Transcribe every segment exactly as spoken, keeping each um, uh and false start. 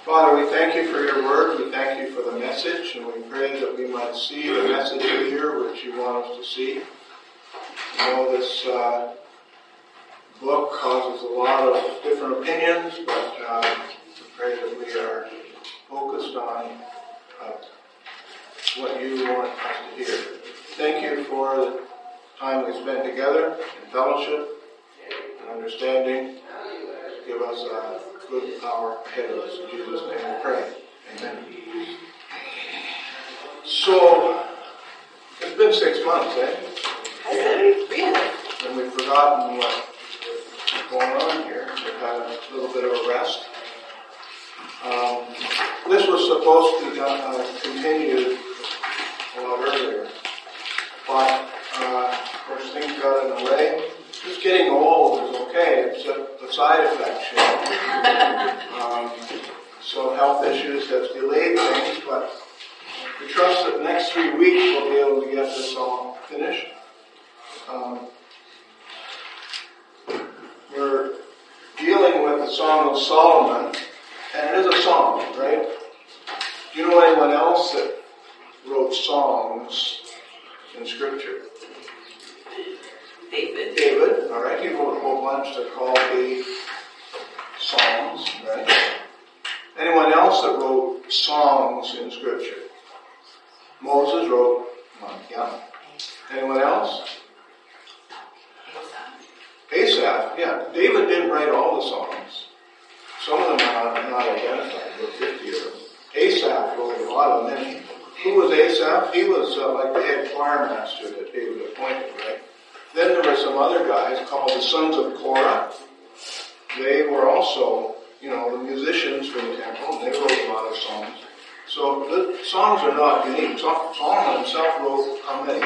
Father, we thank you for your word. We thank you for the message, and we pray that we might see the message here which you want us to see. You know, this uh, book causes a lot of different opinions, but uh, we pray that we are focused on uh, what you want us to hear. Thank you for the time we spent together in fellowship and understanding. Give us a good hour ahead of us. In Jesus' name we pray. Amen. So, it's been six months, eh? Has it? Really? And we've forgotten what's going on here. We've had a little bit of a rest. Um, this was supposed to be done, uh, continued a lot earlier. But, uh, of course, things got in the way. Just getting old is okay, except the side effects, you know. um, so health issues have delayed things, but we trust that the next three weeks we'll be able to get this all finished. Um, we're dealing with the Song of Solomon, and it is a song, right? Do you know anyone else that wrote songs in Scripture? David. David, all right. He wrote a whole bunch that are called the Psalms, right? Anyone else that wrote songs in Scripture? Moses wrote one, yeah. Anyone else? Asaph, yeah. David didn't write all the songs. Some of them are not identified, but fifty of them. Asaph wrote a lot of them. Who was Asaph? He was uh, like the head choir master that David appointed, right? Then there were some other guys called the sons of Korah. They were also, you know, the musicians for the temple, and they wrote a lot of songs. So the songs are not unique. Solomon himself wrote how many?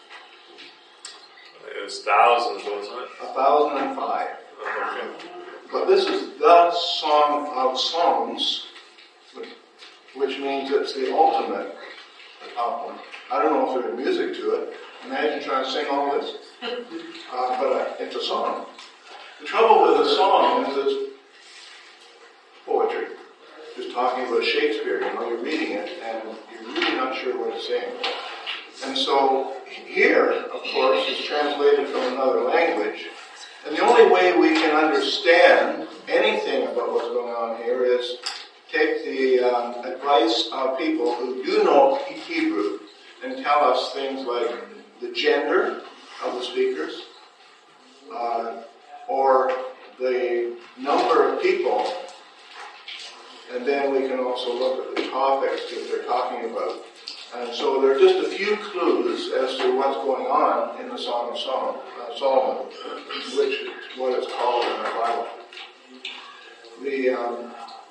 It was thousands, wasn't it? A thousand and five. Okay. But this is the Song of Songs, which means it's the ultimate album. I don't know if there's music to it. Imagine trying to sing all this. Uh, but uh, it's a song. The trouble with a song is it's poetry. Just talking about Shakespeare, you know, you're reading it and you're really not sure what it's saying. And so here, of course, is translated from another language. And the only way we can understand anything about what's going on here is take the um, advice of people who do know Hebrew and tell us things like the gender of the speakers, uh, or the number of people, and then we can also look at the topics that they're talking about. And so there are just a few clues as to what's going on in the Song of Solomon, uh, Solomon which is what it's called in the Bible. The um,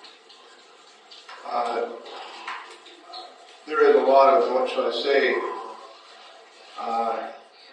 uh, there is a lot of, what should I say, uh,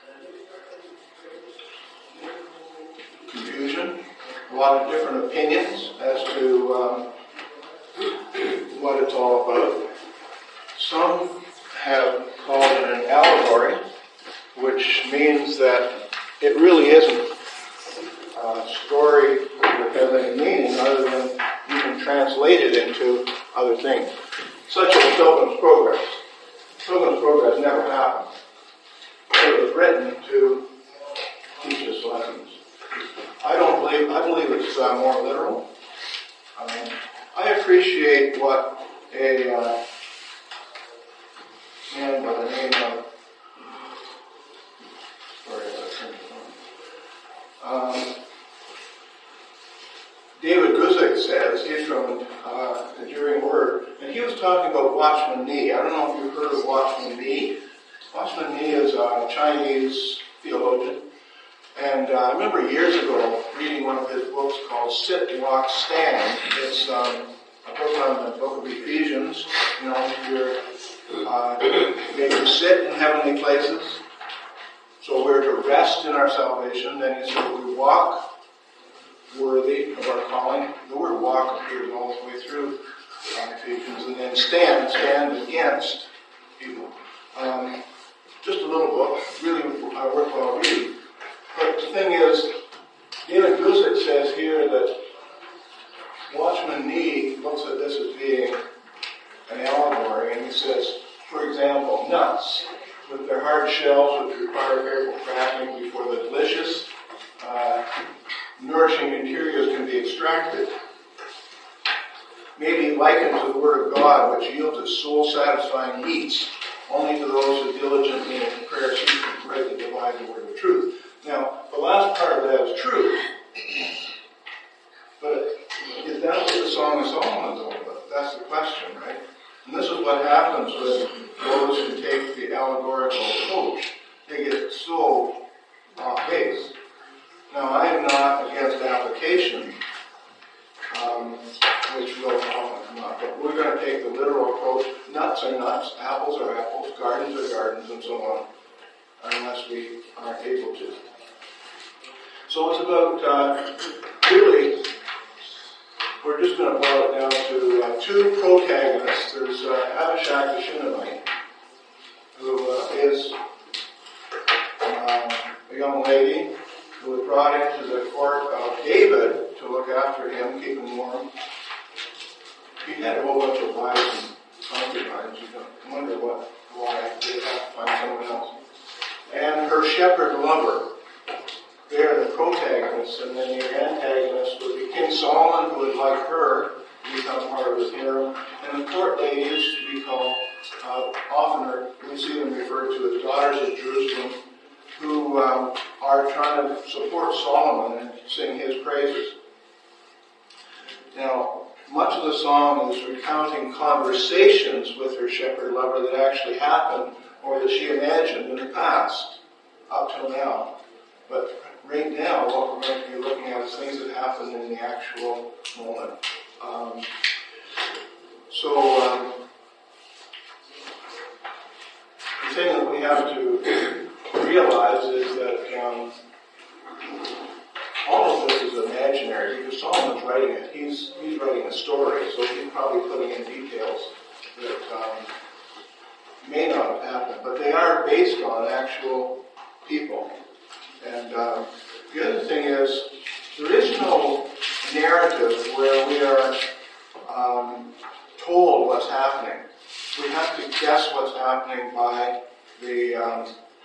confusion, a lot of different opinions as to um, what it's all about. Some have called it an allegory, which means that it really isn't a story that has any meaning other than you can translate it into other things, such as Pilgrim's Progress. Pilgrim's Progress never happened. It was written to teach us lessons. I don't believe, I believe it's uh, more literal. I mean, I appreciate what a uh, man by the name of, sorry, I turned it on. Um, David Guzik says, he's from uh, Enduring Word, and he was talking about Watchman Nee. I don't know if you've heard of Watchman Nee. Watchman Nee is a Chinese theologian. And uh, I remember years ago reading one of his books called Sit, Walk, Stand. It's um, a book on the book of Ephesians. You know, you're uh, made to sit in heavenly places. So we're to rest in our salvation. Then he said we walk worthy of our calling. The word walk appears all the way through uh, Ephesians. And then stand, stand against evil. Um, just a little book, really uh, worthwhile reading. But the thing is, David Guzik says here that Watchman Nee looks at this as being hard shells which require careful cracking before the delicious, uh, nourishing interiors can be extracted. May be likened to the Word of God, which yields its soul-satisfying meats only to those who diligently in prayer seek to rightly divide the word of truth. Now, the last part of that is true. But is that what the Song of Solomon is all about? That's the question, right? And this is what happens with those who take the allegorical approach. They get so off base. Now, I am not against application, um, which will often come up, but we're going to take the literal approach. Nuts are nuts, apples are apples, gardens are gardens, and so on, unless we aren't able to. So it's about, uh, really, we're just going to boil it down to uh, two protagonists. There's uh, Abishag the Shunammite, who uh, is uh, a young lady who was brought into the court of David to look after him, keep him warm. He had a whole bunch of wives and concubines. You don't wonder what, why they have to find someone else. And her shepherd lover. They are the protagonists, and then the antagonist would be King Solomon, who would like her to become part of his harem, and the court ladies to be called, uh, often are, we see them referred to as daughters of Jerusalem, who um, are trying to support Solomon and sing his praises. Now, much of the song is recounting conversations with her shepherd lover that actually happened or that she imagined in the past, up till now. But right now, what we're going to be looking at is things that happened in the actual moment. Um, so, um, the thing that we have to realize is that um, all of this is imaginary because Solomon's writing it. He's he's writing a story, so he's probably putting in details that um, may not have happened, but they are based on actual people. And um, the other thing is, there is no narrative where we are um, told what's happening. We have to guess what's happening by the um,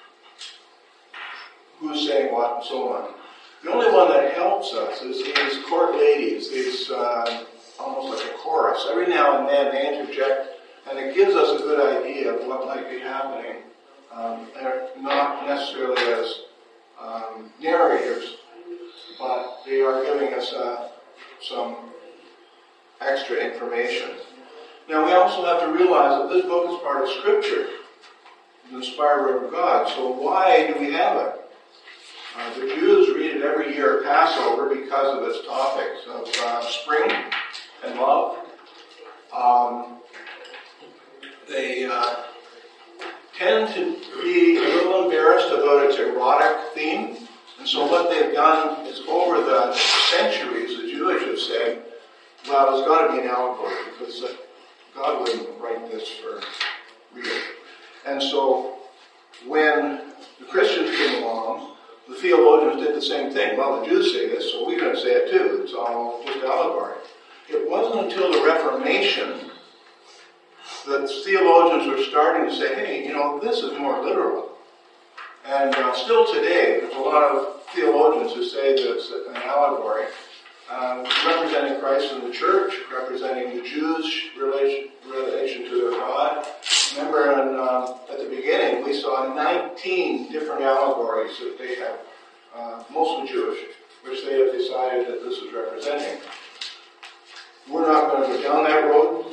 who's saying what and so on. The only one that helps us is these court ladies, these uh, almost like a chorus. Every now and then they interject, and it gives us a good idea of what might be happening. Um, they're not necessarily as um, narrators, but they are giving us uh, some extra information. Now we also have to realize that this book is part of Scripture, the inspired Word of God. So why do we have it? Uh, the Jews read it every year at Passover because of its topics of uh, spring and love. Um, they uh, tend to be a little embarrassed about its erotic theme. And so what they've done is over the centuries, the Jewish have said, well, it's got to be an allegory because uh, God wouldn't write this for real. And so when the Christians came along, the theologians did the same thing. Well, the Jews say this, so we're going to say it too. It's all just allegory. It wasn't until the Reformation that theologians were starting to say, hey, you know, this is more literal. And uh, still today, there's a lot of theologians who say that it's an allegory, um, representing Christ in the church, representing the Jews' relation, relation to their God. Remember, in, um, at the beginning, we saw nineteen different allegories that they have, uh, mostly Jewish, which they have decided that this is representing. We're not going to go down that road.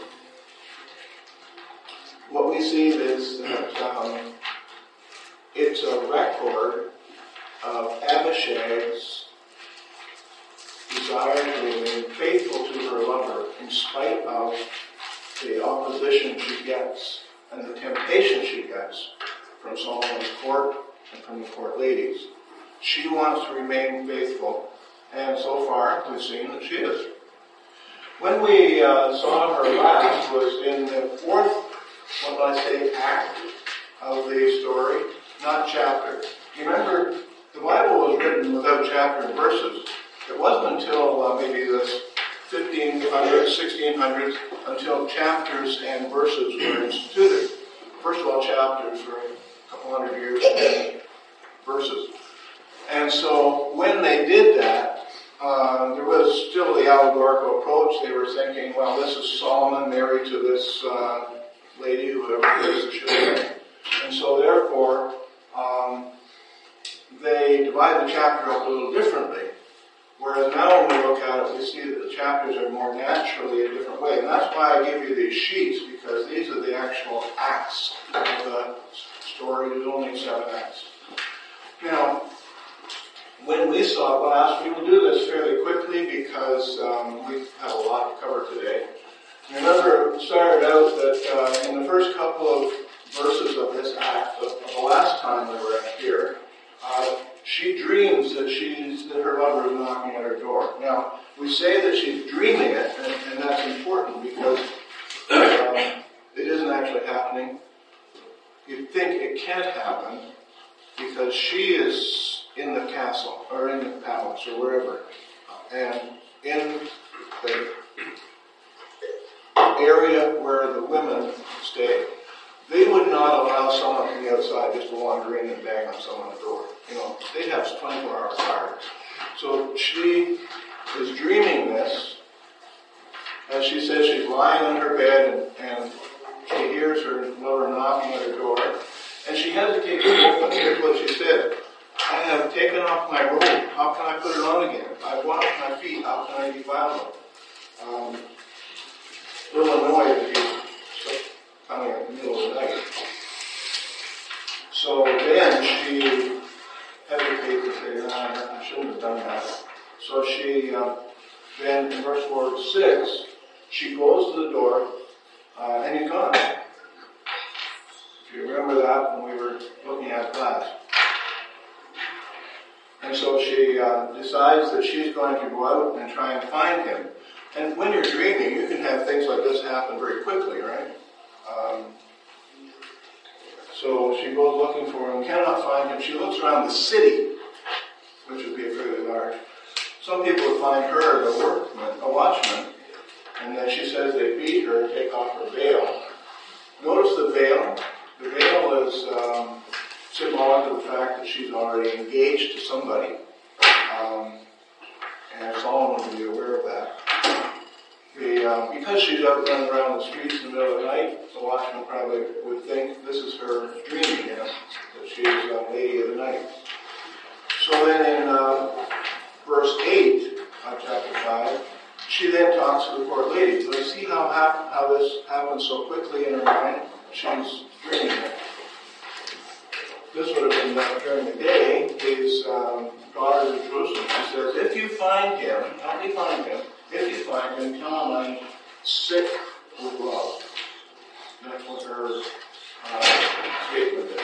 What we see is that um, it's a record of Abishag's desire to remain faithful to her lover in spite of the opposition she gets and the temptation she gets from Solomon's court and from the court ladies. She wants to remain faithful, and so far we've seen that she is. When we uh, saw her last was in the fourth, what will I say, act of the story, not chapter. You remember, the Bible was written without chapter and verses. It wasn't until uh, maybe the fifteen hundreds, sixteen hundreds, until chapters and verses were instituted. First of all, chapters were couple hundred years, many verses. And so when they did that, uh, there was still the allegorical approach. They were thinking, well, this is Solomon married to this uh, lady, whoever it is that she was. And so therefore, um, they divide the chapter up a little differently. Whereas now when we look at it, we see that the chapters are more naturally a different way. And that's why I give you these sheets, because these are the actual acts of the story. There's only seven acts. Now, when we saw it last, we will do this fairly quickly because um, we have a lot to cover today. Remember, it started out that uh, in the first couple of verses of this act, of, of the last time we were here, uh, she dreams that she's that her lover is knocking at her door. Now, we say that she's dreaming it, and, and that's important because um, it isn't actually happening. You think it can't happen because she is in the castle, or in the palace, or wherever, and in the area where the women stay. They would not allow someone from the outside just to wander in and bang on someone's door. You know, they'd have twenty-four hour guard. So she is dreaming this, as she says she's lying on her bed and, and she hears her lover knocking at her door, and she hesitates to open. Here's what she said: I have taken off my robe. How can I put it on again? I've washed my feet. How can I defile them? Um, a little annoyed that he's coming in the middle of the night. So then she hesitates to say, nah, I shouldn't have done that. So she, uh, then in verse four to six, she goes to the door, uh, and he's gone. If you remember that when we were looking at class. And so she uh, decides that she's going to go out and try and find him. And when you're dreaming, you can have things like this happen very quickly, right? Um, so she goes looking for him, cannot find him. She looks around the city, which would be fairly large. Some people would find her a workman, a watchman, and then she says they beat her and take off her veil. Notice the veil. The veil is um, symbolic of the fact that she's already engaged to somebody. Um, and Solomon would be aware of that. The, uh, because she's out running around the streets in the middle of the night, the watchman probably would think this is her dreaming again, that she's a lady of the night. So then in uh, verse eight of chapter five, she then talks to the poor lady. So you see how, hap- how this happens so quickly in her mind? She's dreaming it. This would have been done during the day. His um, daughter in Jerusalem, she says, if you find him, help me find him. If you find him, tell him I'm sick with love. That's what her uh, statement is.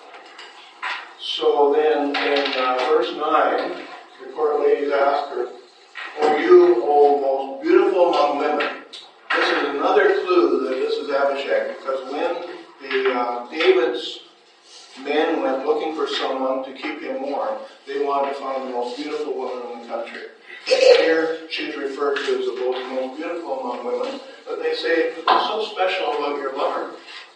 So then in uh, verse nine, the court ladies ask her, O you, O most beautiful among women. This is another clue that this is Abishag, because when the uh, David's men went looking for someone to keep him warm, they wanted to find the most beautiful woman in the country. Here, she's referred to as the most beautiful among women, but they say, what's so special about your lover?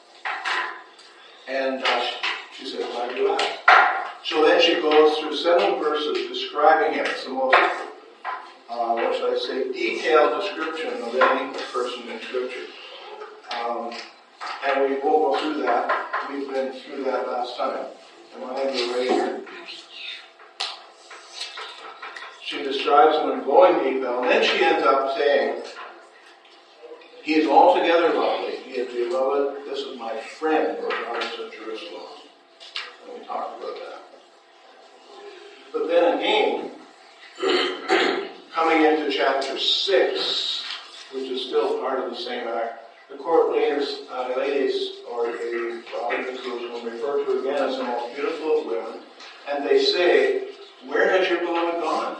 And uh, she, she says, why do you ask? So then she goes through seven verses describing him. It's the most, uh, what should I say, detailed description of any person in Scripture. Um, and we won't go through that. We've been through that last time. Am I right here? She describes him in glowing detail, and then she ends up saying, he is altogether lovely. He is beloved. This is my friend, O daughters of Jerusalem. And we talked about that. But then again, coming into chapter six, which is still part of the same act, the court ladies, uh, ladies or the daughters of Jerusalem, refer to again as the most beautiful of women, and they say, where has your beloved gone?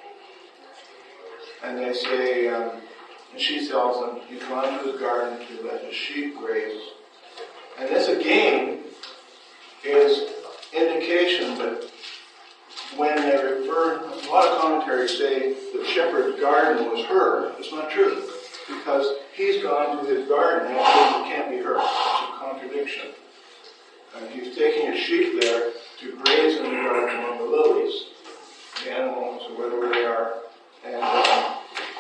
And they say, um, and she tells them, he's gone to his garden to let his sheep graze. And this again is indication that when they refer, a lot of commentaries say the shepherd's garden was her. It's not true, because he's gone to his garden. That means it can't be her. It's a contradiction. Uh, And he's taking his sheep there to graze in the garden among the lilies, the animals, or whatever they are. And um,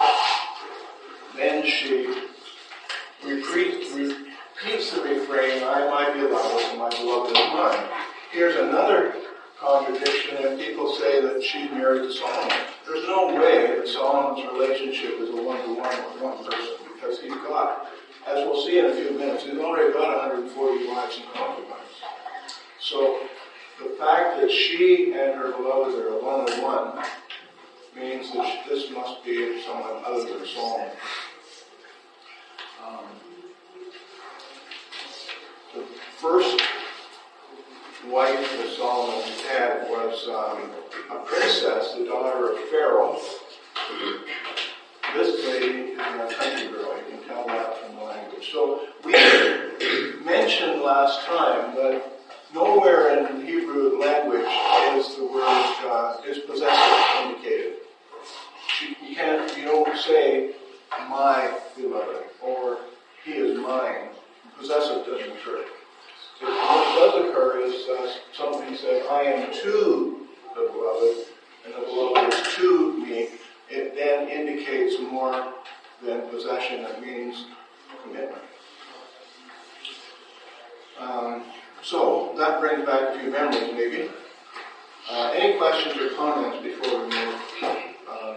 then she repeats, repeats the refrain, I might be beloved, and my beloved is mine. Here's another contradiction, and people say that she's married to Solomon. There's no way that Solomon's relationship is a one-to-one with one person, because he's got, as we'll see in a few minutes, he's already got one hundred forty wives and concubines. So the fact that she and her beloved are a one-to-one means that this must be someone other than Solomon. Um, the first wife that Solomon had was um, a princess, the daughter of Pharaoh. This lady is a country girl. You can tell that from the language. So we mentioned last time that nowhere in the Hebrew language is the word uh, is possessive indicated. You can't, you don't say my beloved or he is mine. Possessive doesn't occur. What does occur is uh, something saying, I am to the beloved, and the beloved is to me. It then indicates more than possession. It means commitment. Um, so, that brings back a few memories, maybe. Uh, any questions or comments before we move, um,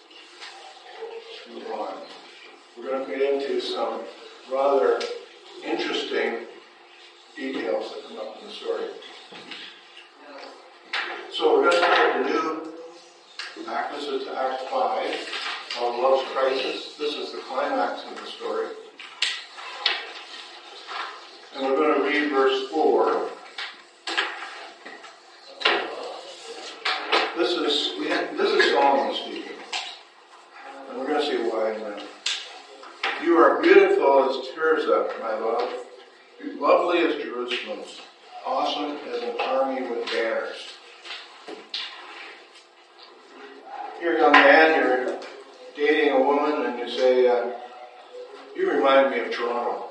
move on? We're going to get into some rather interesting details that come up in the story. So we're going to start a new act. This is Act five, called Love's Crisis. This is the climax of the story. And we're going to read verse four. This is we have, this is Solomon speaking. And we're going to see why in a minute. You are beautiful as Tirzah, my love. Lovely as Jerusalem, awesome as an army with banners. You're a young man, you're dating a woman, and you say, uh, you remind me of Toronto.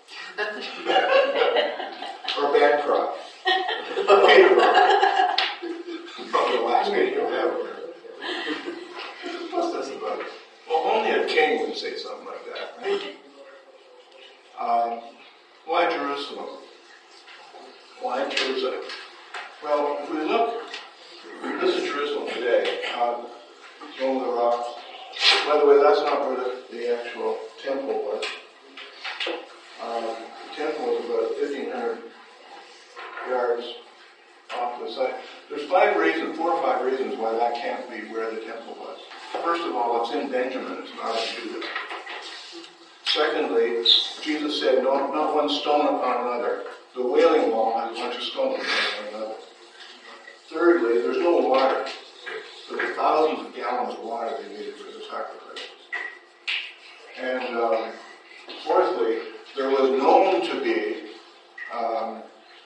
Or Bancroft. Or Peterborough. Probably the last name you'll have with her. What's this about? Well, only a king would say something like that, right? Um, Why Jerusalem? Why Jerusalem? Well, if we look, this is Jerusalem today, uh, Dome of the Rock. By the way, that's not where the, the actual temple was. Um, the temple was about fifteen hundred yards off to the side. There's five reasons, four or five reasons why that can't be where the temple was. First of all, it's in Benjamin, it's not in Judah. Secondly, Jesus said, no, not one stone upon another. The Wailing Wall has a bunch of stones upon another. Thirdly, there's no water. So the thousands of gallons of water they needed for the sacrifices. And um, fourthly, there was known to be um,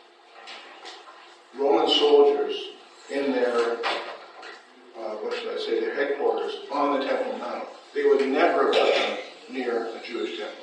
Roman soldiers in their, uh, what should I say, their headquarters on the Temple Mount. They would never have been near a Jewish temple.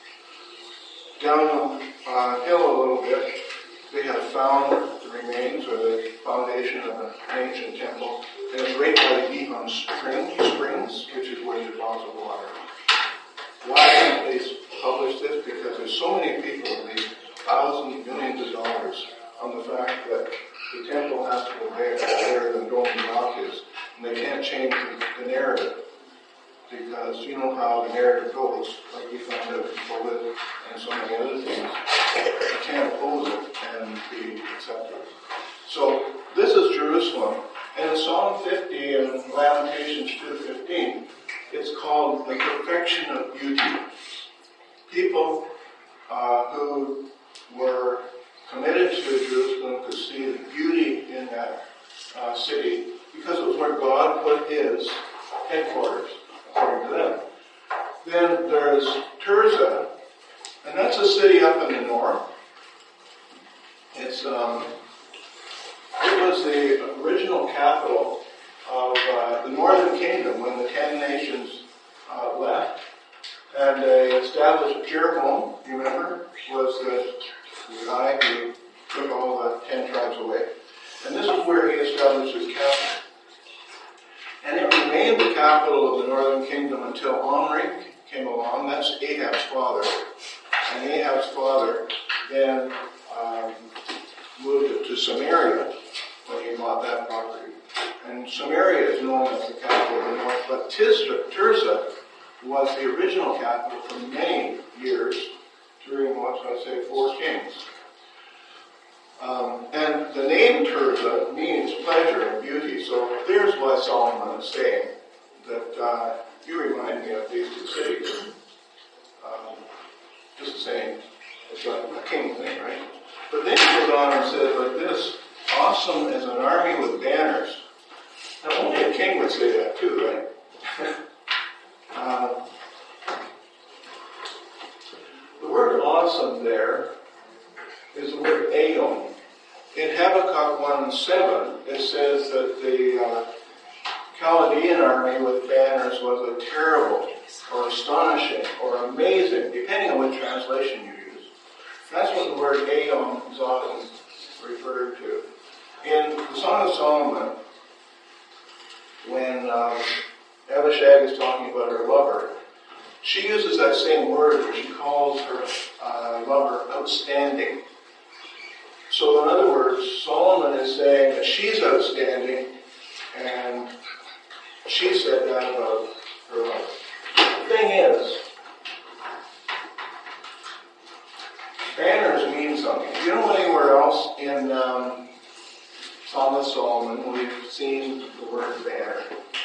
Down the uh, hill a little bit, they have found the remains or the foundation of an ancient temple, and it's right by the Gihon spring, springs, which is where you draw the water. Why haven't they published this? Because there's so many people who made thousands, millions of dollars on the fact that the temple has to go there, there than Dome of the Rock is, and they can't change the, the narrative. Because you know how the narrative goes, like we found out in COVID and so many other things. You can't oppose it and be accepted. So this is Jerusalem. And in Psalm fifty and Lamentations two fifteen, it's called the perfection of beauty. People uh, who were committed to Jerusalem could see the beauty in that uh, city because it was where God put his headquarters. According to them. Then there's Tirzah, and that's a city up in the north. It's um, it was the original capital of uh, the Northern Kingdom when the ten nations uh, left, and they established Jeroboam. You remember, was the, the guy who took all ten tribes away. And this is where he established his capital. And it remained the capital of the northern kingdom until Omri came along. That's Ahab's father. And Ahab's father then um, moved it to Samaria when he bought that property. And Samaria is known as the capital of the north, but Tirzah, Tirzah was the original capital for many years during, what should I say, four kings. Um, and the name Tirzah means pleasure and beauty. So here's what Solomon is saying, that uh, you remind me of these two cities. Um, just the same. It's a, a king thing, right? But then he goes on and says like this, awesome as an army with banners. Now only a king would say that too, right? uh, the word awesome there is the word aeon. In Habakkuk one and seven, it says that the uh, Chaldean army with banners was a terrible or astonishing or amazing, depending on what translation you use. That's what the word aeon is often referred to. In the Song of Solomon, when um, Abishag is talking about her lover, she uses that same word where she calls her uh, lover outstanding. So in other words, Solomon is saying that she's outstanding, and she said that about her lover. The thing is, banners mean something. You know anywhere else in um, Song of Solomon we've seen the word banner?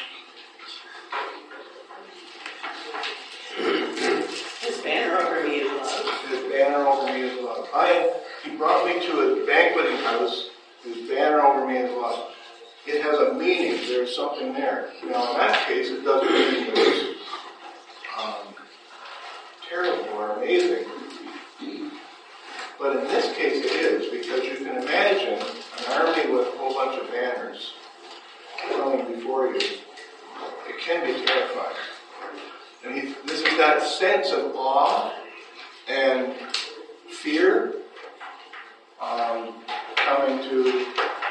His banner over me is love. His banner over me is love. I, he brought me to a banqueting house. His banner over me is love. It has a meaning. There's something there. Now, in that case, it doesn't mean it was um, terrible or amazing. But in this case, it is, because you can imagine an army with a whole bunch of banners coming before you. It can be terrifying. And he, this is that sense of awe and fear um, coming to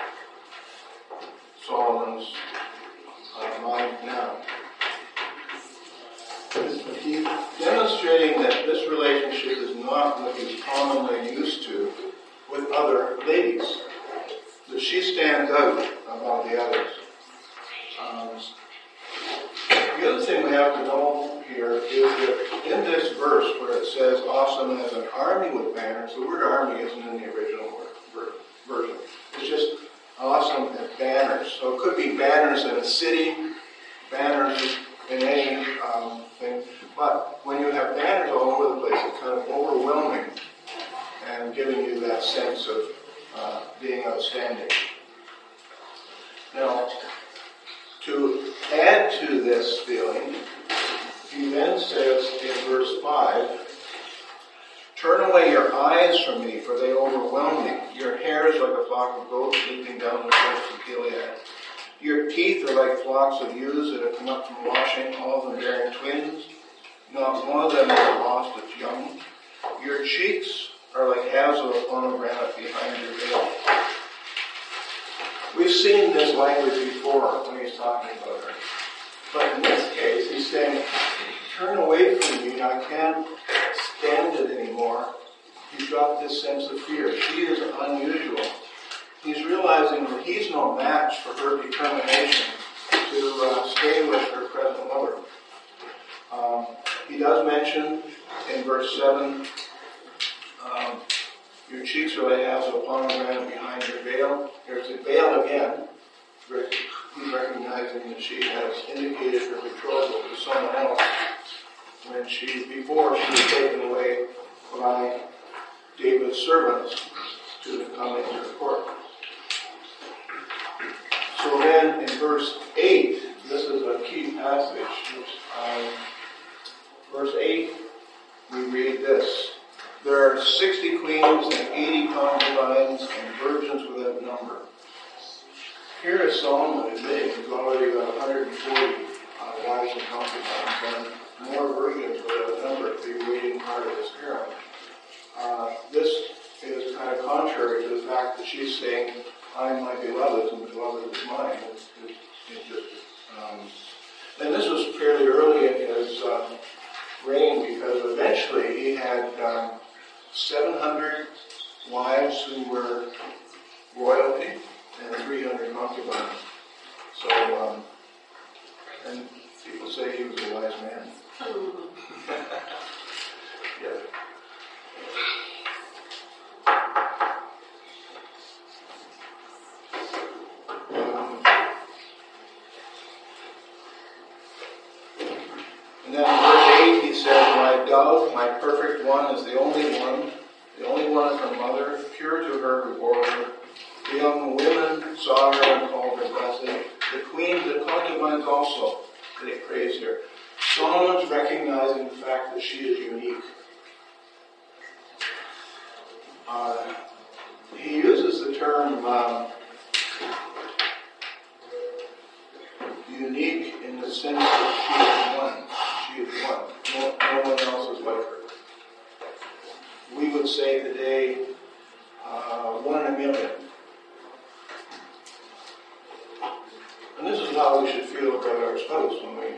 Solomon's uh, mind now. He's demonstrating that this relationship is not what he's commonly used to with other ladies. That she stands out among the others. Um, the other thing we have to know here is that in this verse where it says awesome as an army with banners, the word army isn't in the original word, version. It's just awesome as banners. So it could be banners in a city, banners in any um, thing. But when you have banners all over the place, it's kind of overwhelming and giving you that sense of uh, being outstanding. Now, to add to this feeling, he then says in verse five, turn away your eyes from me, for they overwhelm me. Your hair is like a flock of goats leaping down the coast of Gilead. Your teeth are like flocks of ewes that have come up from washing, all of them bearing twins. Not one of them has lost its young. Your cheeks are like halves of a pomegranate behind your veil. We've seen this language before when he's talking about her. But in this case, he's saying, turn away from me. I can't stand it anymore. He's got this sense of fear. She is unusual. He's realizing that he's no match for her determination to uh, stay with her present lover. Um, he does mention in verse seven, um, your cheeks are like halves of a pomegranate behind your veil. There's a veil again. He's recognizing that she has indicated her betrothal to someone else when she, before she was taken away by David's servants to come into the court. So then in verse eight, this is a key passage. Um, verse eight, we read this. There are sixty queens and eighty concubines and virgins without number. Here is Solomon admitting he's already got one hundred forty uh, wives and concubines and more virgins without number to be waiting part of his harem. Uh, this is kind of contrary to the fact fact that she's saying, I'm my beloved and beloved is mine. It's, it's, it's just, um, and this was fairly early in his uh, reign, because eventually he had um, seven hundred wives who were royalty and three hundred concubines. So, um, and people say he was a wise man. Yeah. Um, and then in verse eight he says, my dove, my perfect one, is the only one, the only one of her mother, pure to her who bore her. The young women saw her and called her blessed. The queen, the concubines also, they praise her. Solomon's recognizing the fact that she is unique. Uh, he uses the term uh, unique in the sense that she is one. She is one. No, no one else is like her. We would say today, uh, one in a million. And this is how we should feel about our spouse when we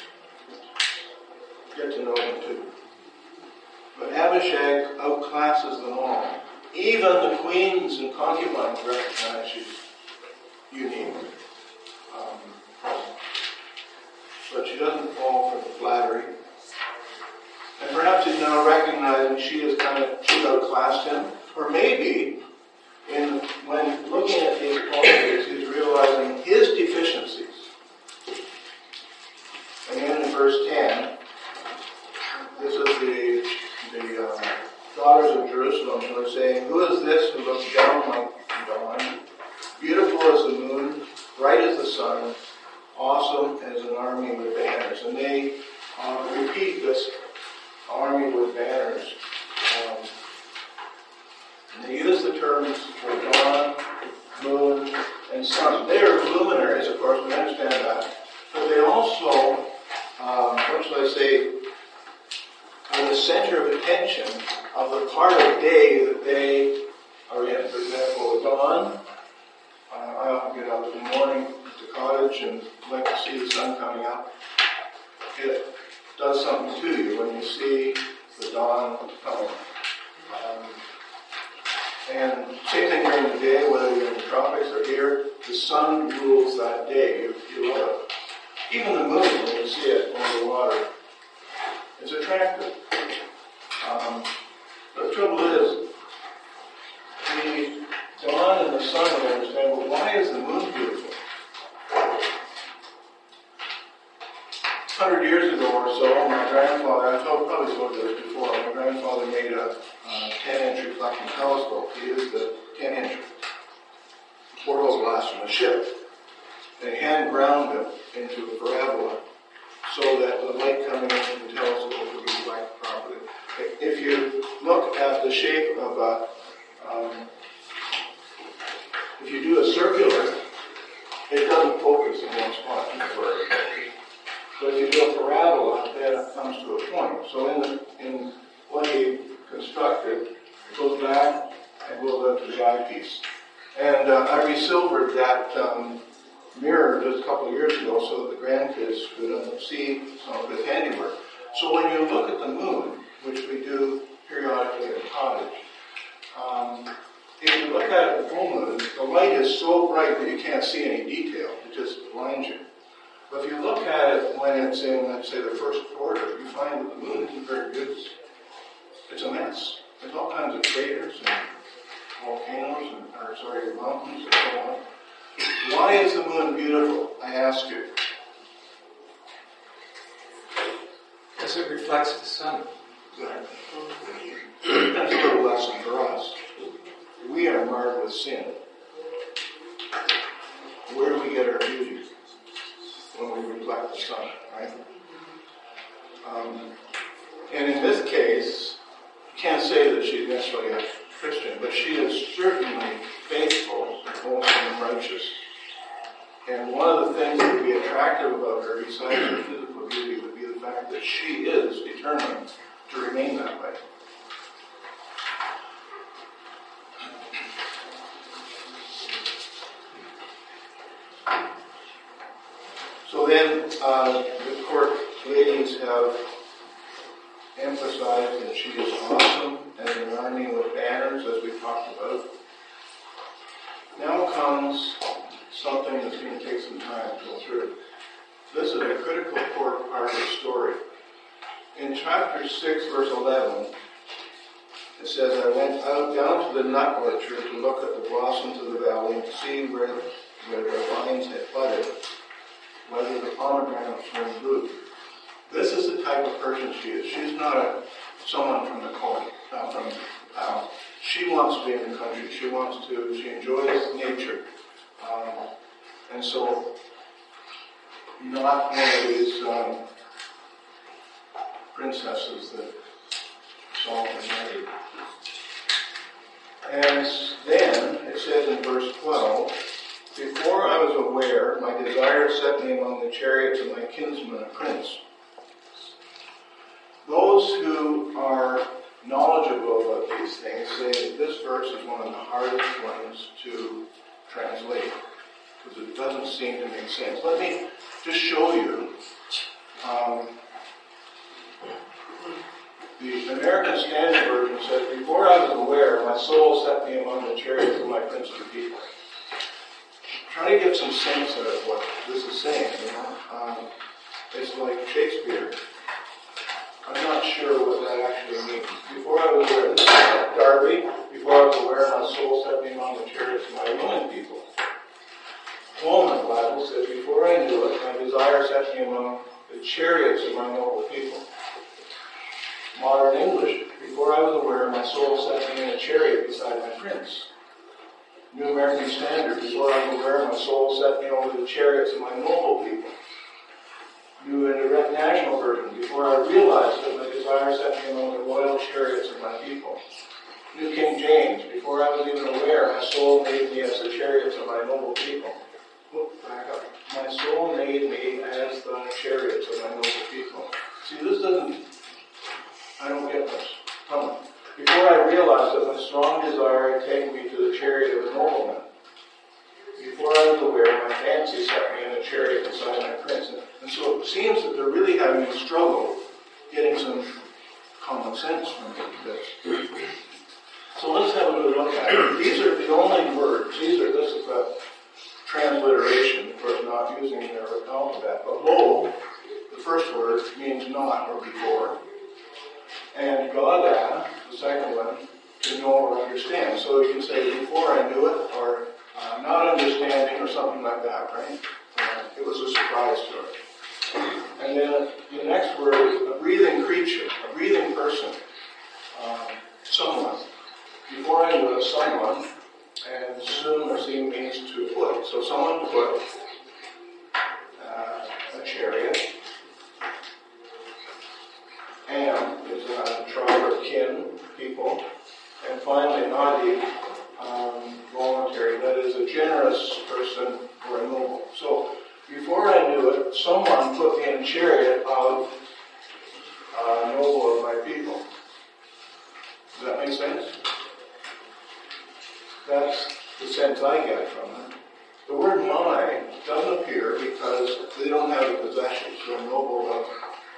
get to know them too. But Abishag outclasses them all. Even the queens and concubines recognize she's unique. Um, but she doesn't fall for the flattery. And perhaps he's now recognizing she is kind of, she's outclassed him. Or maybe, in when looking at these qualities, he's realizing his deficiencies. Again in verse ten, this is the, the uh, daughters of Jerusalem who are saying, who is this who looks down like dawn, beautiful as the moon, bright as the sun, awesome as an army with banners? And they uh, repeat this army with banners. Um, and they use the terms for dawn, moon, and sun. They are luminaries, of course, we understand that. But they also, um, what shall I say, are the center of attention of the part of day that they are in. For example, dawn. Uh, I often get up in the morning at the cottage and like to see the sun coming up. It does something to you when you see the dawn coming. Um, and same thing during the day, whether you're in the tropics or here, the sun rules that day. You, you love it. Even the moon, when you see it over the water, is attractive. Um, but the trouble is, the dawn and the sun, we understand, well, why is the moon beautiful? A hundred years ago or so, my grandfather, I told, probably told you this before, my grandfather made a ten-inch reflecting telescope. He used the ten-inch porthole glass from a ship. They hand ground it into a parabola so that the light coming into the telescope would be reflected properly. If you look at the shape of a, um, if you do a circular, it doesn't focus in one spot. But if you do a parabola, then it comes to a point. So in the, in what he constructed, it goes back and goes up to the eyepiece. And uh, I resilvered that um, mirror just a couple of years ago so that the grandkids could uh, see some of his handiwork. So when you look at the moon, which we do periodically at the cottage, um, if you look at it in full moon, the light is so bright that you can't see any detail. It just blinds you. But if you look at it when it's in, let's say, the first quarter, you find that the moon isn't very good. It's a mess. There's all kinds of craters and volcanoes, and, or sorry, mountains and so on. Why is the moon beautiful, I ask you? Because it reflects the sun. Exactly. That's a little lesson for us. We are marred with sin. Where do we get our beauty? When we reflect the sun, right? Um, and in this case, you can't say that she's necessarily a Christian, but she is certainly faithful, wholesome, and righteous. And one of the things that would be attractive about her, besides her physical beauty, would be the fact that she is determined to remain that way. then uh, the court ladies have emphasized that she is awesome and an army with banners, as we talked about. Now comes something that's going to take some time to go through. This is a critical part of the story. In chapter six, verse eleven, it says, I went out down to the nut orchard to look at the blossoms of the valley and to see where, where the vines had budded, whether the pomegranates were in bloom. This is the type of person she is. She's not a, someone from the court, uh, from town. She wants to be in the country. She wants to, she enjoys nature. Um, and so, not one of these um, princesses that Solomon married. And then, it says in verse twelve, before I was aware, my desire set me among the chariots of my kinsman, a prince. Those who are knowledgeable about these things say that this verse is one of the hardest ones to translate, because it doesn't seem to make sense. Let me just show you. Um, the American Standard Version says, before I was aware, my soul set me among the chariots of my princely people. Try to get some sense of what this is saying, you know. Um, it's like Shakespeare. I'm not sure what that actually means. Before I was aware, this is Darby, before I was aware, my soul set me among the chariots of my Roman people. Holman Bible says, before I knew it, my desire set me among the chariots of my noble people. Modern English, before I was aware, my soul set me in a chariot beside my prince. New American Standard, before I was aware, my soul set me over the chariots of my noble people. New International Version, before I realized that my desire set me among the royal chariots of my people. New King James, before I was even aware, my soul made me as the chariots of my noble people. Whoop, back up. My soul made me as the chariots of my noble people. See, this doesn't, I don't get this. Come on. Before I realized that my strong desire had taken me to the chariot of a nobleman. Before I was aware, my fancy set me in a chariot beside my prince. And so it seems that they're really having a struggle getting some common sense from this. So let's have a good look at it. These are the only words. These are, this is a transliteration, of course, not using their alphabet. But lo, the first word, means not or before. And gada, the second one, to know or understand. So you can say before I knew it, or uh, not understanding, or something like that, right? Uh, it was a surprise to her. And then the next word is a breathing creature, a breathing person, um, someone. Before I knew it, someone, and soon or seem means to put. So someone put uh, a chariot. Am is a tribe or kin, people. And finally, Nadi, um, voluntary, that is a generous person or a noble. So, before I knew it, someone put me in a chariot of a noble of my people. Does that make sense? That's the sense I get from it. The word my doesn't appear because they don't have the possessions. They're noble of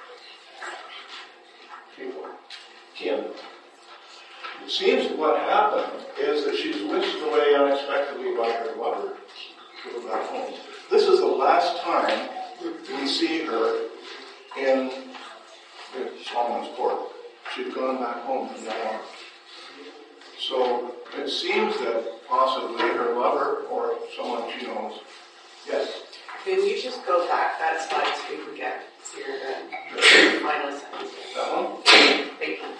people, kin. It seems that what happened is that she's whisked away unexpectedly by her lover to go back home. This is the last time we see her in Solomon's court. She's gone back home from now on. So it seems that possibly her lover or someone she knows. Yes? Can you just go back that slide so we can get your uh, final sentence? That one? Thank you.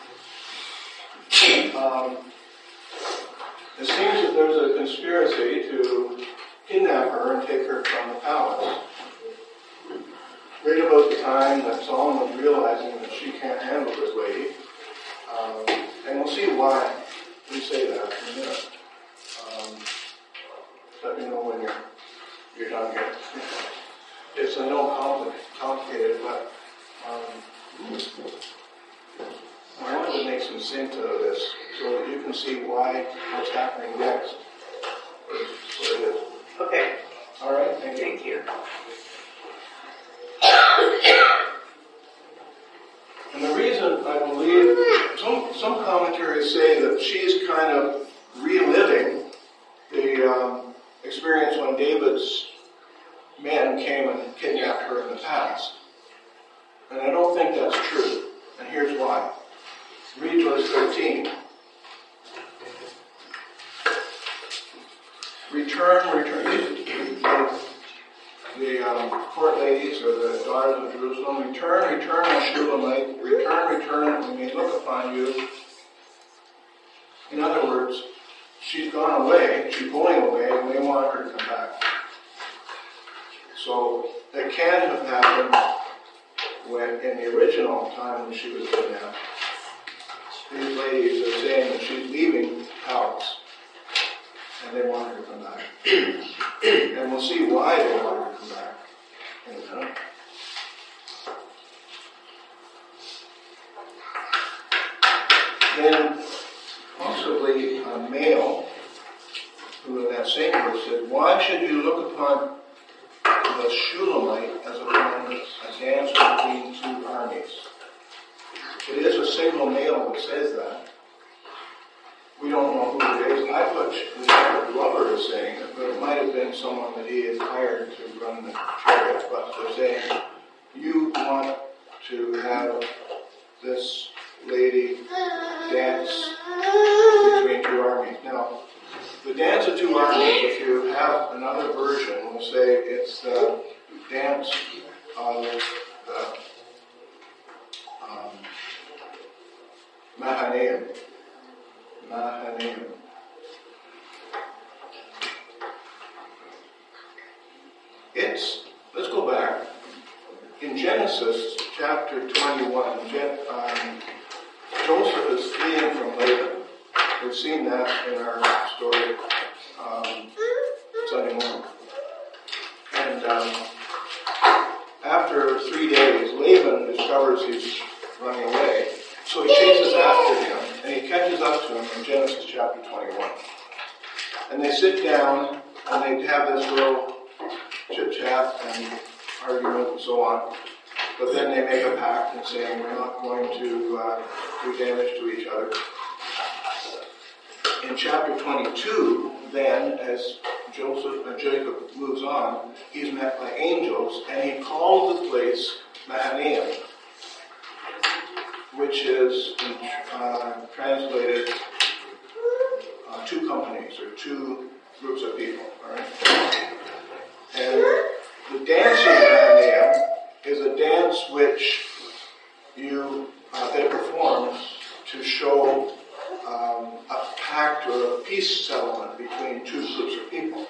Um, it seems that there's a conspiracy to kidnap her and take her from the palace. Right about the time that Solomon was realizing that she can't handle this lady. Um, and we'll see why we say that in a minute. Um, let me know when you're, you're done here. It's a no compli- complicated, but um, I wanted to make some sense out of this so that you can see why what's happening next is what it is. Okay. All right, thank you. Thank you. And the reason I believe, some, some commentaries say that she's kind of reliving the um, experience when David's men came and kidnapped her in the past. And I don't think that's true. And here's why. Read verse thirteen. Return, return. The um, court ladies or the daughters of Jerusalem, return, return, O Shulamite, return, return, we may look upon you. In other words, she's gone away, she's going away, and they want her to come back. So it can have happened when, in the original time when she was kidnapped, these ladies are saying that she's leaving the palace, and they want her to come back. And we'll see why they want her to come back in a minute. Then possibly a male who in that same verse said, why should you look upon the Shulamite as upon a dance between two armies? It is a single male that says that. We don't know who it is. I put the Glover is saying it, but it might have been someone that he had hired to run the chariot. But they're saying, you want to have this lady dance between two armies. Now, the dance of two armies, if you have another version, will say it's the dance of the um, Mahanaim. Mahanaim. It's, let's go back. In Genesis chapter twenty-one, Gen, um, Joseph is fleeing from Laban. We've seen that in our story um, Sunday morning. And um, after three days, Laban discovers he's running away. So he chases after him, and he catches up to him in Genesis chapter twenty-one. And they sit down, and they have this little chit-chat and argument and so on. But then they make a pact and saying, we're not going to uh, do damage to each other. In chapter twenty-two, then, as Joseph and Jacob moves on, he's met by angels, and he calls the place Mahanaim, which is uh, translated uh, two companies or two groups of people. All right? And the dance of Mahanaim is a dance which you uh, they perform to show um, a pact or a peace settlement between two groups of people.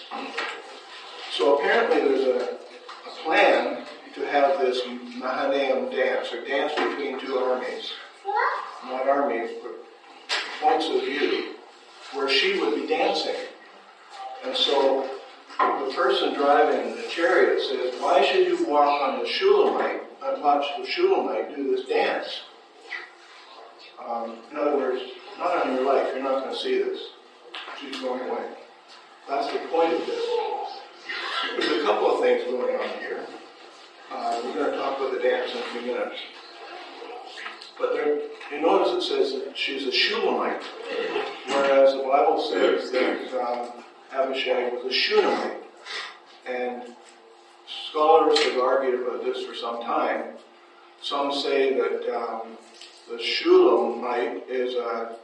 So apparently there's a, a plan to have this Mahanaim dance, or dance between two armies, not armies, but points of view, where she would be dancing. And so the person driving the chariot says, why should you walk on the Shulamite and watch the Shulamite do this dance? Um, in other words, not on your life, you're not going to see this. She's going away. That's the point of this. There's a couple of things going on here. Uh, we're going to talk about the dance in a few minutes. But there, you notice it says that she's a Shulamite, whereas the Bible says that um, Abishai was a Shunammite. And scholars have argued about this for some time. Some say that um, the Shulamite is a,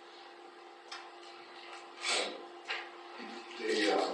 the um,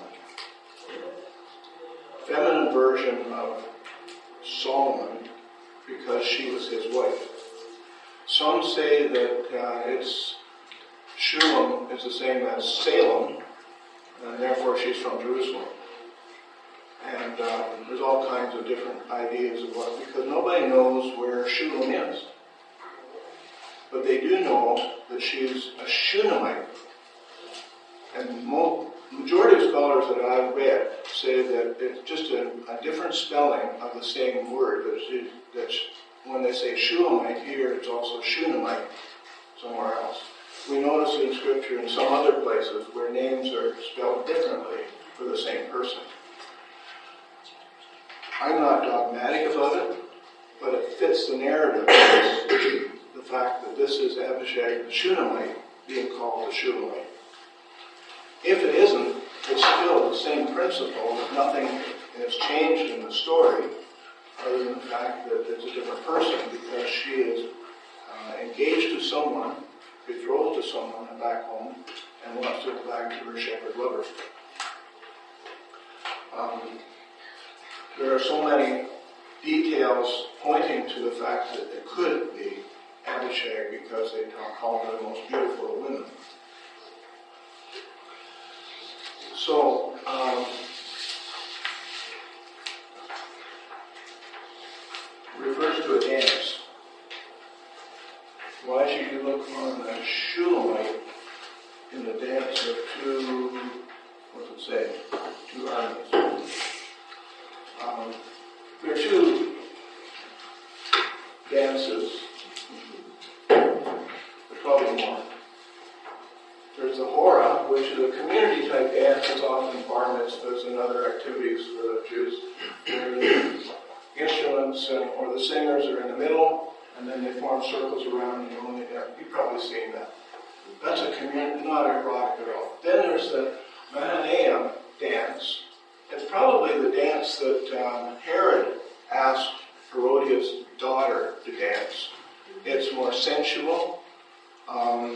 feminine version of Solomon because she was his wife. Some say that uh, it's Shulam is the same as Salem, and therefore she's from Jerusalem. And um, there's all kinds of different ideas of what, because nobody knows where Shulam is. But they do know that she's a Shunammite. And mo- majority of scholars that I've read say that it's just a, a different spelling of the same word. That, she, that she, when they say Shulamite here, it's also Shunammite somewhere else. We notice in Scripture in some other places where names are spelled differently for the same person. I'm not dogmatic about it, but it fits the narrative. The fact that this is Abishag the Shunammite being called the Shunammite. If it isn't, it's still the same principle. Nothing has changed in the story other than the fact that it's a different person because she is uh, engaged to someone, betrothed to someone back home, and wants to go back to her shepherd lover. Um, there are so many details pointing to the fact that it could be Abishag because they call her the most beautiful of women. So, um, refers to a dance. Why should you look on a Shulamite in the dance of two, what's it say, two armies? Um, there are two dances. There's probably more. There's the Hora, which is a community-type dance that's often bar mitzvahs and other activities for the Jews. Where the instruments and, or the singers are in the middle, and then they form circles around you. Only, yeah, you've probably seen that. That's a community, not erotic at all. Then there's the Mahanaim dance. It's probably the dance that um, Herod asked Herodias' daughter to dance. It's more sensual. Um,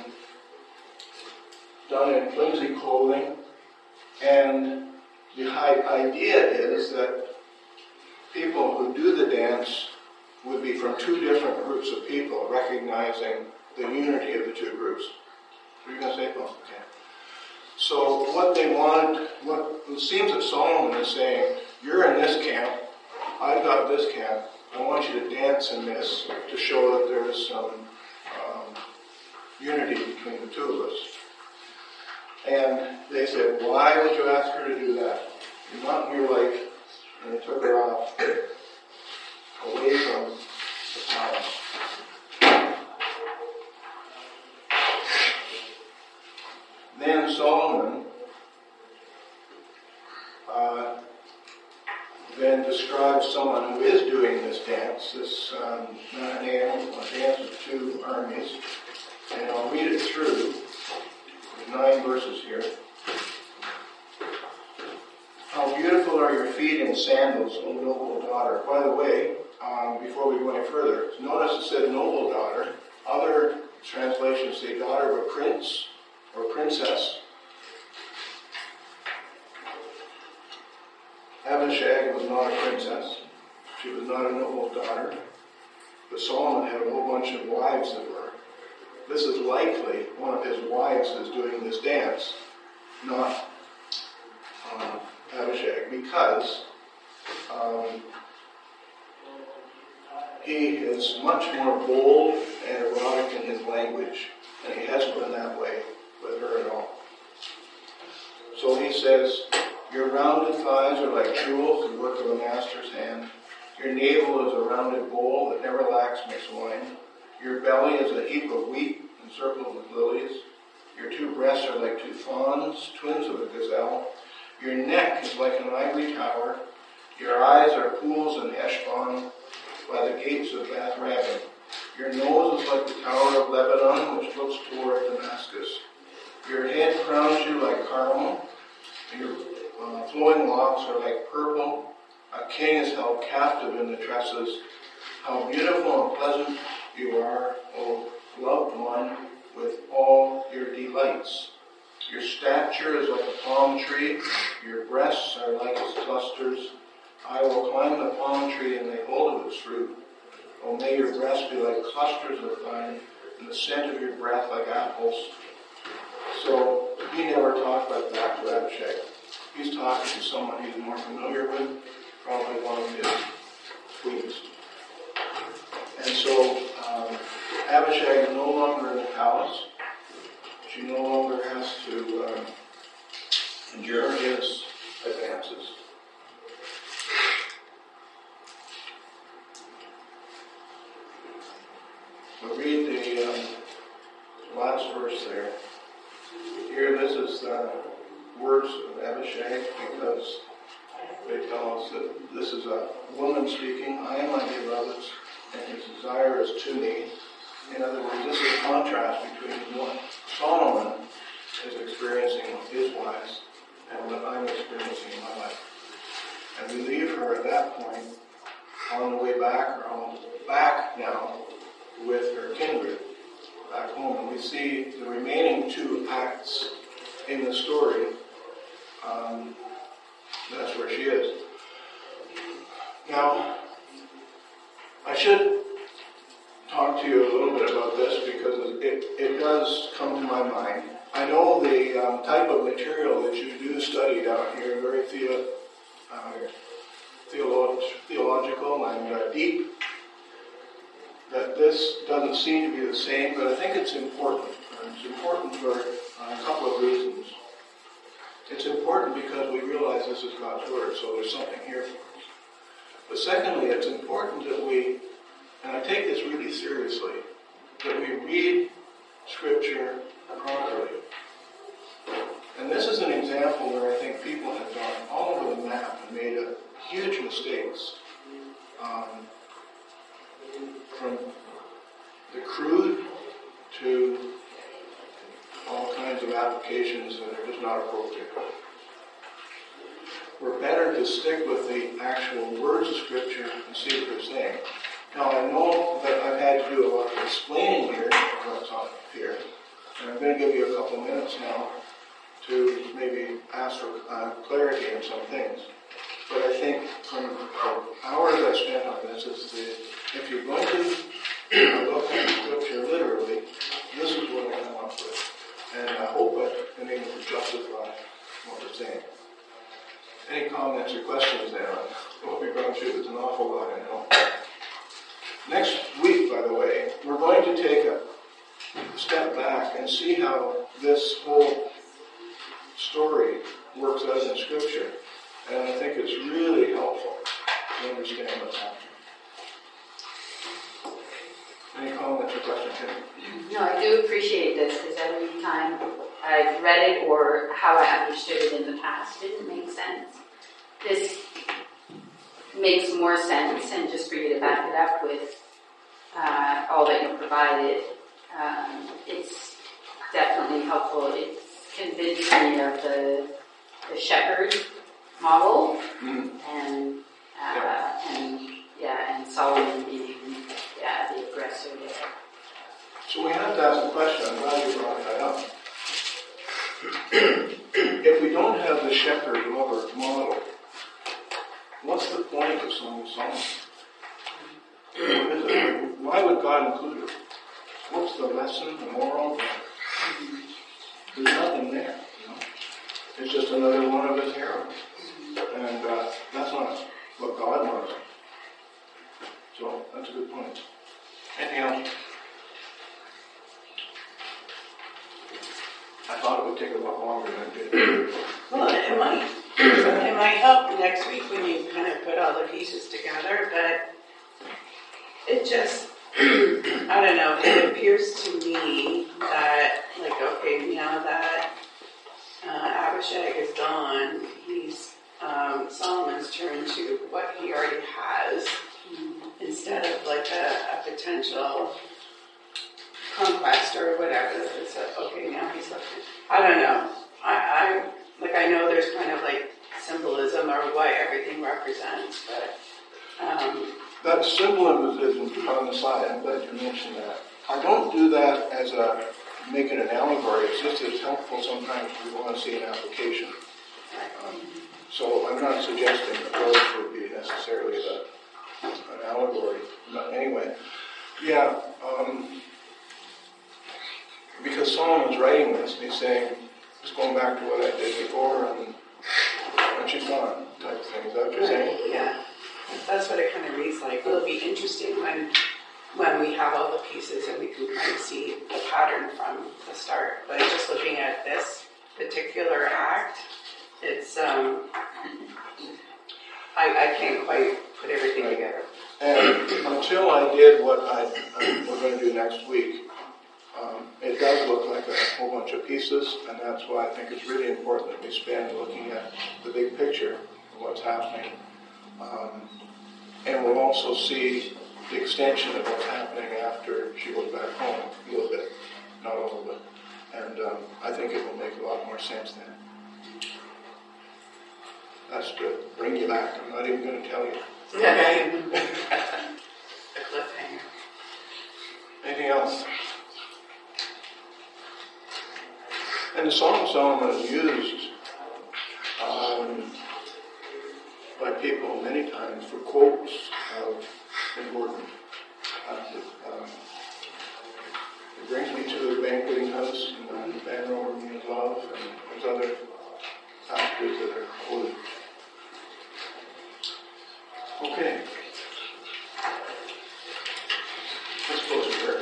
done in flimsy clothing, and the idea is that people who do the dance would be from two different groups of people, recognizing the unity of the two groups. What are you going to say? Oh, okay. So what they wanted, what it seems that Solomon is saying, you're in this camp, I've got this camp, I want you to dance in this to show that there is some um, unity between the two of us. And they said, why would you ask her to do that? You want your life. And they took her off away from the palace. Then Solomon uh, then describes someone who is doing this dance, this um, Mahanaim, a dance of two armies. And I'll read it through. Nine verses here. How beautiful are your feet in sandals, O noble daughter. By the way, um, before we go any further, notice it said noble daughter. Other translations say daughter of a prince or princess. Abishag was not a princess. She was not a noble daughter. But Solomon had a whole bunch of wives that were. This is likely one of his wives is doing this dance, not um, Abishag, because um, he is much more bold and erotic in his language, and he hasn't been that way with her at all. So he says, your rounded thighs are like jewels, the work of a master's hand. Your navel is a rounded bowl that never lacks mixed wine. Your belly is a heap of wheat encircled with lilies. Your two breasts are like two fawns, twins of a gazelle. Your neck is like an ivory tower. Your eyes are pools in Heshbon by the gates of Bath Rabbim. Your nose is like the tower of Lebanon, which looks toward Damascus. Your head crowns you like Carmel. Your uh, flowing locks are like purple. A king is held captive in the tresses. How beautiful and pleasant you are, O loved one, with all your delights. Your stature is like a palm tree. Your breasts are like its clusters. I will climb the palm tree and lay hold of its fruit. O may your breasts be like clusters of vine, and the scent of your breath like apples. So he never talked like that to Abishag. He's talking to someone he's more familiar with, probably one of his queens. And so um, Abishag is no longer in the palace. She no longer has to um, endure his advances. We'll read the um, last verse there. Here, this is the words of Abishag, because they tell us that this is a woman speaking, I am my beloved's, and his desire is to me. In other words, this is a contrast between what Solomon is experiencing with his wives and what I'm experiencing in my life. And we leave her at that point on the way back, or on back now, with her kindred back home. And we see the remaining two acts in the story. Um, that's where she is. Now, I should talk to you a little bit about this because it, it does come to my mind. I know the um, type of material that you do study down here, very theo, uh, theolo- theological and uh, deep, that this doesn't seem to be the same, but I think it's important. And it's important for uh, a couple of reasons. It's important because we realize this is God's Word, so there's something here for us. But secondly, it's important that we, and I take this really seriously, that we read Scripture properly. And this is an example where I think people have gone all over the map and made a huge mistakes. Um, from the crude to all kinds of applications that are just not appropriate. We're better to stick with the actual words of Scripture and see what they're saying. Now, I know that I've had to do a lot of explaining here of what's on here, and I'm going to give you a couple minutes now to maybe ask for uh, clarity on some things. But I think from the hours I spent on this is the, if you're going to look at Scripture literally, this is what I come up with. And I hope I've been able to justify what we're saying. Any comments or questions there on what we've gone through? There's an awful lot, I know. Next week, by the way, we're going to take a step back and see how this whole story works out in Scripture. And I think it's really helpful to understand what's happening. Any comments or questions here? No, I do appreciate this because every time I've read it or how I understood it in the past didn't make sense. This makes more sense, and just for you to back it up with uh, all that you provided, um, it's definitely helpful. It's convinced me of the, the shepherd model, mm-hmm. and uh, yeah. and yeah, and Solomon being yeah the aggressor there. So we have to ask the question. I'm glad you brought that up. If we don't have the shepherd lover model, what's the point of Song of Solomon? What is it? Why would God include it? What's the lesson, the moral? There's nothing there. You know? It's just another one of his heroes. And uh, that's not what God wants. So that's a good point. Anything else? I thought it would take a lot longer than it did. Well, it might. It might help next week when you kind of put all the pieces together, but it just, I don't know, it appears to me that, like, okay, now that uh, Abishag is gone, he's um, Solomon's turn to what he already has, instead of like a, a potential conquest or whatever. It's a, okay, now he's looking. I don't know. I, I like. I know there's kind of like symbolism or what everything represents, but um, that symbolism on the side. I'm glad you mentioned that. I don't do that as a make it an allegory. It's just as helpful sometimes we want to see an application. Um, so I'm not suggesting that those would be necessarily the, an allegory. But anyway, yeah. Um, Because Solomon's writing this, and he's saying, just going back to what I did before, and, and she's gone, type of thing. Is that what you're saying? Yeah. That's what it kind of reads like. It'll be interesting when when we have all the pieces and we can kind of see the pattern from the start. But just looking at this particular act, it's, um, I, I can't quite put everything right together. And until I did what I, I we're going to do next week, Um, it does look like a whole bunch of pieces, and that's why I think it's really important that we spend looking at the big picture what's happening. Um, and we'll also see the extension of what's happening after she goes back home, a little bit, not all of it. And um, I think it will make a lot more sense then. That's to bring you back. I'm not even going to tell you. Okay. A cliffhanger. Anything else? And the Song of Solomon is used um, by people many times for quotes of important. Uh, um, it brings me to the banqueting house and the banner over me is love, and there's other passages that are quoted. Okay. Let's close in prayer.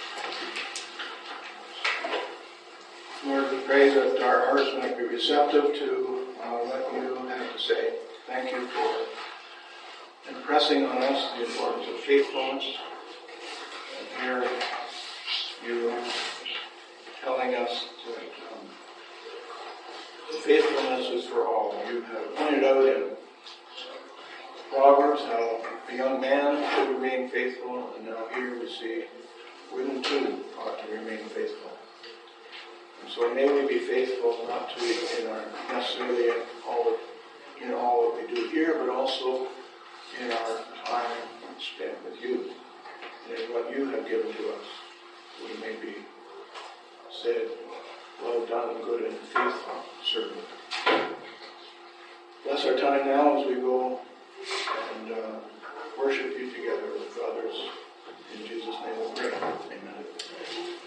Lord, we pray that our hearts might be receptive to uh, what you have to say. Thank you for impressing on us the importance of faithfulness. And here you are telling us that um, faithfulness is for all. You have pointed out in Proverbs how a young man should remain faithful, and now here we see women too ought to remain faithful. And so may we be faithful not to in our necessarily in all of, in all that we do here, but also in our time spent with you and in what you have given to us. We may be said, well done, good and faithful servant. Bless our time now as we go and uh, worship you together with others. In Jesus' name we pray. Amen.